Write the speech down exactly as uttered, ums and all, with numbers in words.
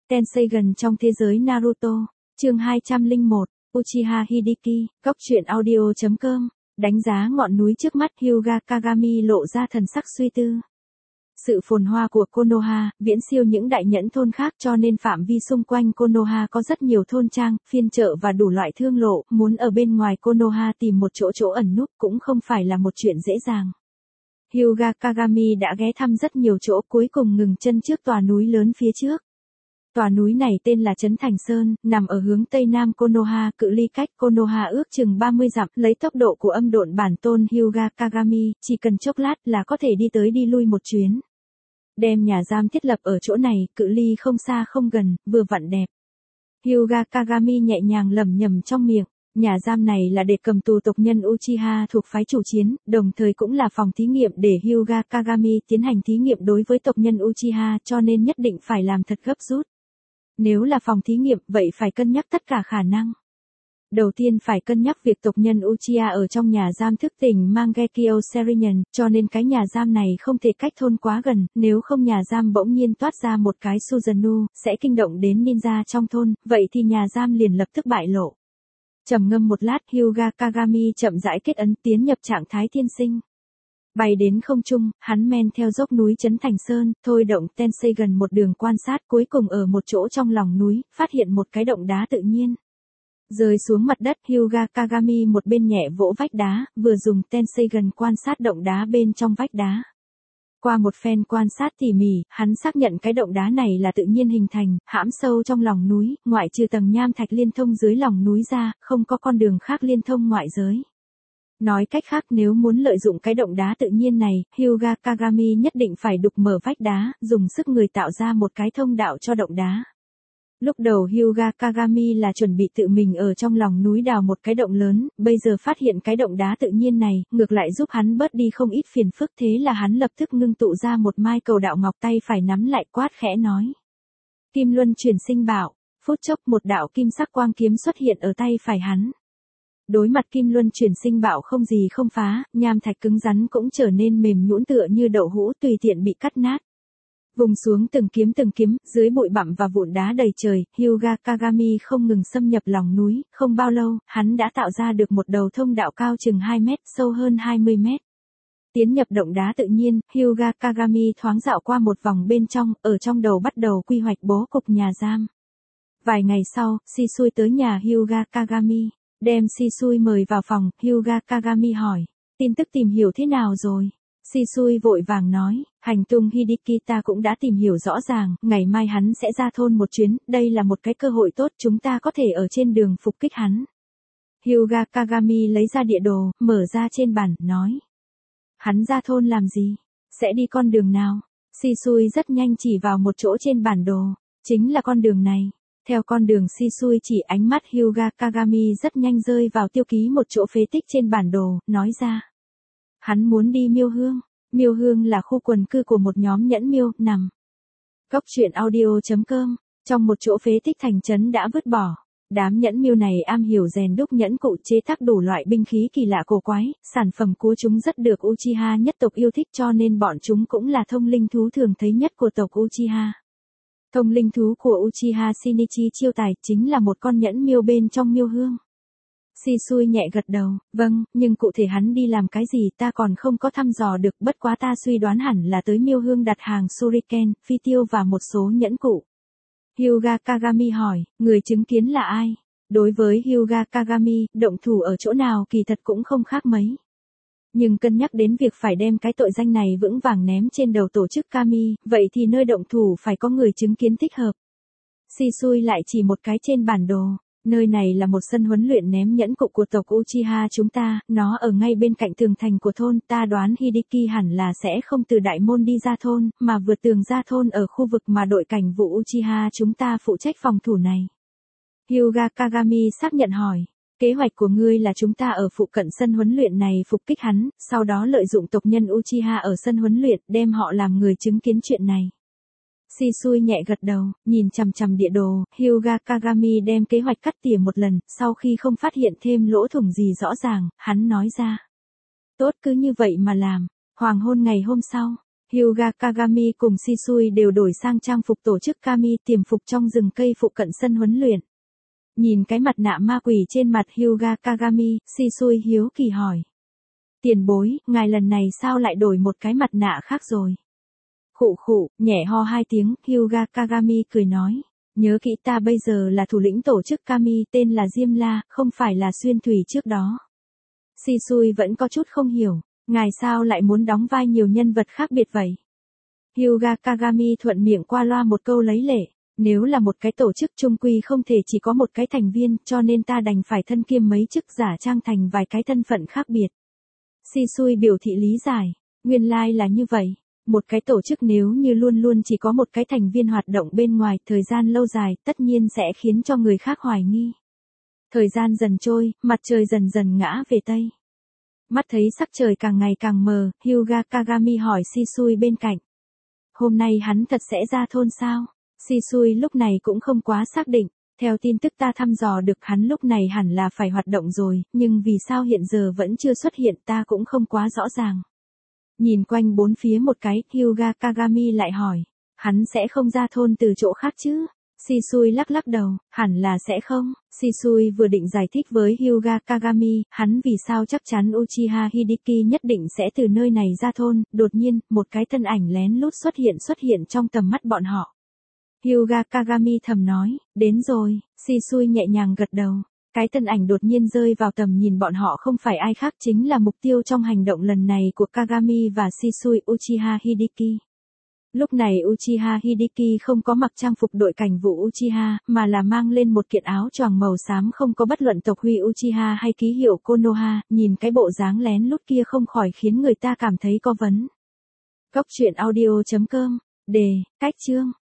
Tenseigan trong thế giới Naruto, chương hai trăm lẻ một, Uchiha Hideki, góc truyện audio chấm com, đánh giá ngọn núi trước mắt. Hyuga Kagami lộ ra thần sắc suy tư. Sự phồn hoa của Konoha, viễn siêu những đại nhẫn thôn khác, cho nên phạm vi xung quanh Konoha có rất nhiều thôn trang, phiên chợ và đủ loại thương lộ, muốn ở bên ngoài Konoha tìm một chỗ chỗ ẩn núp cũng không phải là một chuyện dễ dàng. Hyuga Kagami đã ghé thăm rất nhiều chỗ, cuối cùng ngừng chân trước tòa núi lớn phía trước. Tòa núi này tên là Trấn Thành Sơn, nằm ở hướng tây nam Konoha, cự ly cách Konoha ước chừng ba mươi dặm, lấy tốc độ của âm độn bản tôn Hyuga Kagami, chỉ cần chốc lát là có thể đi tới đi lui một chuyến. Đem nhà giam thiết lập ở chỗ này, cự ly không xa không gần, vừa vặn đẹp. Hyuga Kagami nhẹ nhàng lẩm nhẩm trong miệng. Nhà giam này là để cầm tù tộc nhân Uchiha thuộc phái chủ chiến, đồng thời cũng là phòng thí nghiệm để Hyuga Kagami tiến hành thí nghiệm đối với tộc nhân Uchiha, cho nên nhất định phải làm thật gấp rút. Nếu là phòng thí nghiệm, vậy phải cân nhắc tất cả khả năng. Đầu tiên phải cân nhắc việc tộc nhân Uchiha ở trong nhà giam thức tỉnh Mangekyo Serinen, cho nên cái nhà giam này không thể cách thôn quá gần, nếu không nhà giam bỗng nhiên toát ra một cái Susanoo, sẽ kinh động đến ninja trong thôn, vậy thì nhà giam liền lập tức bại lộ. Trầm ngâm một lát, Hyuga Kagami chậm rãi kết ấn tiến nhập trạng thái tiên sinh. Bay đến không trung, hắn men theo dốc núi Trấn Thành Sơn, thôi động Tenseigan một đường quan sát, cuối cùng ở một chỗ trong lòng núi, phát hiện một cái động đá tự nhiên. Rơi xuống mặt đất, Hyuga Kagami một bên nhẹ vỗ vách đá, vừa dùng Tenseigan quan sát động đá bên trong vách đá. Qua một phen quan sát tỉ mỉ, hắn xác nhận cái động đá này là tự nhiên hình thành, hãm sâu trong lòng núi, ngoại trừ tầng nham thạch liên thông dưới lòng núi ra, không có con đường khác liên thông ngoại giới. Nói cách khác, nếu muốn lợi dụng cái động đá tự nhiên này, Hyuga Kagami nhất định phải đục mở vách đá, dùng sức người tạo ra một cái thông đạo cho động đá. Lúc đầu Hyuga Kagami là chuẩn bị tự mình ở trong lòng núi đào một cái động lớn, bây giờ phát hiện cái động đá tự nhiên này, ngược lại giúp hắn bớt đi không ít phiền phức, thế là hắn lập tức ngưng tụ ra một mai cầu đạo ngọc, tay phải nắm lại quát khẽ nói. Kim luân chuyển sinh bảo, phút chốc một đạo kim sắc quang kiếm xuất hiện ở tay phải hắn. Đối mặt kim luân chuyển sinh bảo không gì không phá, nham thạch cứng rắn cũng trở nên mềm nhũn tựa như đậu hũ tùy tiện bị cắt nát. Vùng xuống từng kiếm từng kiếm, dưới bụi bặm và vụn đá đầy trời, Hyuga Kagami không ngừng xâm nhập lòng núi, không bao lâu, hắn đã tạo ra được một đầu thông đạo cao chừng hai mét, sâu hơn hai mươi mét. Tiến nhập động đá tự nhiên, Hyuga Kagami thoáng dạo qua một vòng bên trong, ở trong đầu bắt đầu quy hoạch bố cục nhà giam. Vài ngày sau, Shisui tới nhà Hyuga Kagami, đem Shisui mời vào phòng, Hyuga Kagami hỏi, tin tức tìm hiểu thế nào rồi? Shisui vội vàng nói, hành tung Hideki ta cũng đã tìm hiểu rõ ràng, ngày mai hắn sẽ ra thôn một chuyến, đây là một cái cơ hội tốt, chúng ta có thể ở trên đường phục kích hắn. Hyuga Kagami lấy ra địa đồ, mở ra trên bản, nói. Hắn ra thôn làm gì? Sẽ đi con đường nào? Shisui rất nhanh chỉ vào một chỗ trên bản đồ, chính là con đường này. Theo con đường Shisui chỉ, ánh mắt Hyuga Kagami rất nhanh rơi vào tiêu ký một chỗ phế tích trên bản đồ, nói ra. Hắn muốn đi Miêu Hương. Miêu Hương là khu quần cư của một nhóm nhẫn miêu, nằm. Góc truyện audio chấm com, trong một chỗ phế tích thành trấn đã vứt bỏ. Đám nhẫn miêu này am hiểu rèn đúc nhẫn cụ, chế tác đủ loại binh khí kỳ lạ cổ quái, sản phẩm của chúng rất được Uchiha nhất tộc yêu thích, cho nên bọn chúng cũng là thông linh thú thường thấy nhất của tộc Uchiha. Thông linh thú của Uchiha Shinichi chiêu tài chính là một con nhẫn miêu bên trong Miêu Hương. Shisui nhẹ gật đầu, vâng, nhưng cụ thể hắn đi làm cái gì ta còn không có thăm dò được, bất quá ta suy đoán hẳn là tới Miêu Hương đặt hàng shuriken, phi tiêu và một số nhẫn cụ. Hyuga Kagami hỏi, người chứng kiến là ai? Đối với Hyuga Kagami, động thủ ở chỗ nào kỳ thật cũng không khác mấy. Nhưng cân nhắc đến việc phải đem cái tội danh này vững vàng ném trên đầu tổ chức Kami, vậy thì nơi động thủ phải có người chứng kiến thích hợp. Shisui lại chỉ một cái trên bản đồ. Nơi này là một sân huấn luyện ném nhẫn cụ của tộc Uchiha chúng ta, nó ở ngay bên cạnh tường thành của thôn, ta đoán Hideki hẳn là sẽ không từ đại môn đi ra thôn, mà vượt tường ra thôn ở khu vực mà đội cảnh vụ Uchiha chúng ta phụ trách phòng thủ này. Hyuga Kagami xác nhận hỏi, kế hoạch của ngươi là chúng ta ở phụ cận sân huấn luyện này phục kích hắn, sau đó lợi dụng tộc nhân Uchiha ở sân huấn luyện, đem họ làm người chứng kiến chuyện này. Shisui nhẹ gật đầu, nhìn chằm chằm địa đồ, Hyuga Kagami đem kế hoạch cắt tỉa một lần, sau khi không phát hiện thêm lỗ thủng gì rõ ràng, hắn nói ra. Tốt, cứ như vậy mà làm. Hoàng hôn ngày hôm sau, Hyuga Kagami cùng Shisui đều đổi sang trang phục tổ chức Kami tiềm phục trong rừng cây phụ cận sân huấn luyện. Nhìn cái mặt nạ ma quỷ trên mặt Hyuga Kagami, Shisui hiếu kỳ hỏi. Tiền bối, ngài lần này sao lại đổi một cái mặt nạ khác rồi? Khụ khụ, nhẹ ho hai tiếng, Hyuga Kagami cười nói. Nhớ kỹ ta bây giờ là thủ lĩnh tổ chức Kami tên là Diêm La, không phải là Xuyên Thủy trước đó. Shisui vẫn có chút không hiểu, ngài sao lại muốn đóng vai nhiều nhân vật khác biệt vậy? Hyuga Kagami thuận miệng qua loa một câu lấy lệ, nếu là một cái tổ chức chung quy không thể chỉ có một cái thành viên, cho nên ta đành phải thân kiêm mấy chức giả trang thành vài cái thân phận khác biệt. Shisui biểu thị lý giải, nguyên lai là như vậy. Một cái tổ chức nếu như luôn luôn chỉ có một cái thành viên hoạt động bên ngoài thời gian lâu dài tất nhiên sẽ khiến cho người khác hoài nghi. Thời gian dần trôi, mặt trời dần dần ngã về Tây. Mắt thấy sắc trời càng ngày càng mờ, Hyuga Kagami hỏi Shisui bên cạnh. Hôm nay hắn thật sẽ ra thôn sao? Shisui lúc này cũng không quá xác định. Theo tin tức ta thăm dò được hắn lúc này hẳn là phải hoạt động rồi, nhưng vì sao hiện giờ vẫn chưa xuất hiện ta cũng không quá rõ ràng. Nhìn quanh bốn phía một cái, Hyuga Kagami lại hỏi, hắn sẽ không ra thôn từ chỗ khác chứ? Shisui lắc lắc đầu, hẳn là sẽ không. Shisui vừa định giải thích với Hyuga Kagami, hắn vì sao chắc chắn Uchiha Hideki nhất định sẽ từ nơi này ra thôn, đột nhiên, một cái thân ảnh lén lút xuất hiện xuất hiện trong tầm mắt bọn họ. Hyuga Kagami thầm nói, đến rồi, Shisui nhẹ nhàng gật đầu. Cái thân ảnh đột nhiên rơi vào tầm nhìn bọn họ không phải ai khác chính là mục tiêu trong hành động lần này của Kagami và Shisui Uchiha Hideki. Lúc này Uchiha Hideki không có mặc trang phục đội cảnh vụ Uchiha, mà là mang lên một kiện áo choàng màu xám không có bất luận tộc huy Uchiha hay ký hiệu Konoha, nhìn cái bộ dáng lén lút kia không khỏi khiến người ta cảm thấy có vấn. Góc truyện audio chấm com, đề, cách chương.